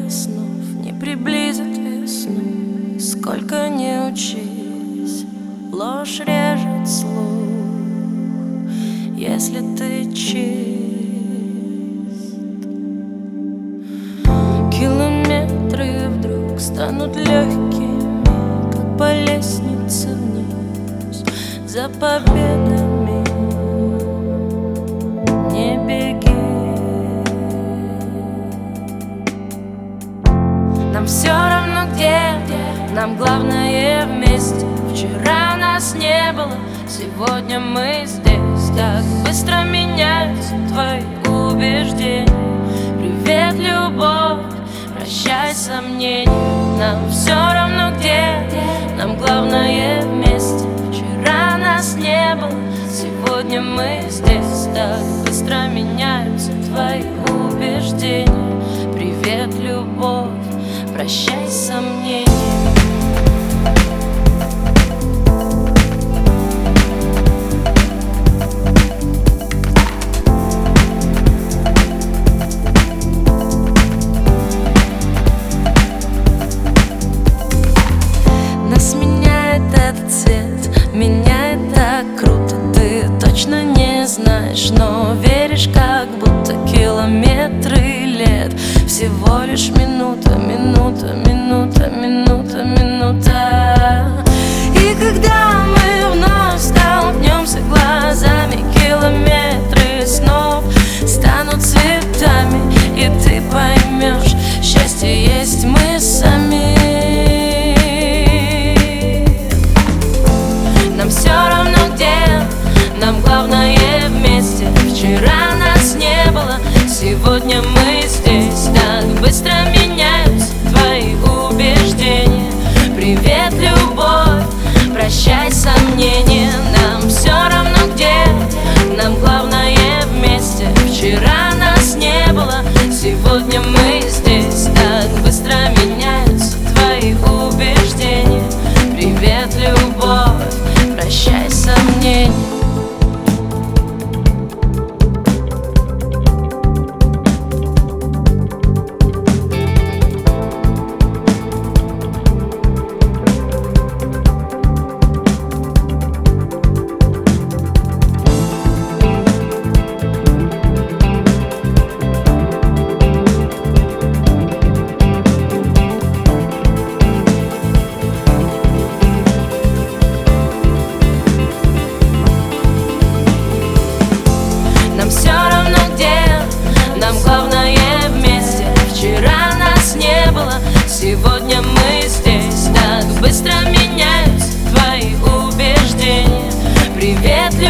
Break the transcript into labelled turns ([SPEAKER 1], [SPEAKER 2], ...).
[SPEAKER 1] снов не приблизит весну. Сколько не учись, ложь режет слух, если ты чист. Километры вдруг станут легкими, как по лестнице вниз за победами. Не беги, нам все равно где, нам главное вместе. Вчера нас не было, сегодня мы здесь. Так быстро меняются твои убеждения. Привет, любовь, прощай сомнения. Нам все равно где, нам главное вместе. Вчера нас не было, сегодня мы здесь. Так быстро меняются твои убеждения. Привет, любовь, прощай сомнения. Нас меняет этот цвет, меняет так круто. Ты точно не знаешь, но веришь, как будто километры лет. Всего лишь минута, минута, минута, минута, минута. И когда мы вновь столкнемся глазами, километры снов станут цветами. И ты поймешь, счастье есть мы сами. Нам все равно где, нам главное вместе. Вчера нас не было, сегодня мы здесь. Так быстро меняются твои убеждения. Привет, любовь, прощай сомнения. Нам все равно где, нам главное вместе. Вчера нас не было, сегодня мы здесь. Так быстро меняются твои убеждения. Привет, любовь, прощай сомнения. Нам все равно где, нам главное вместе. Вчера нас не было, сегодня мы здесь. Так быстро меняются твои убеждения. Привет,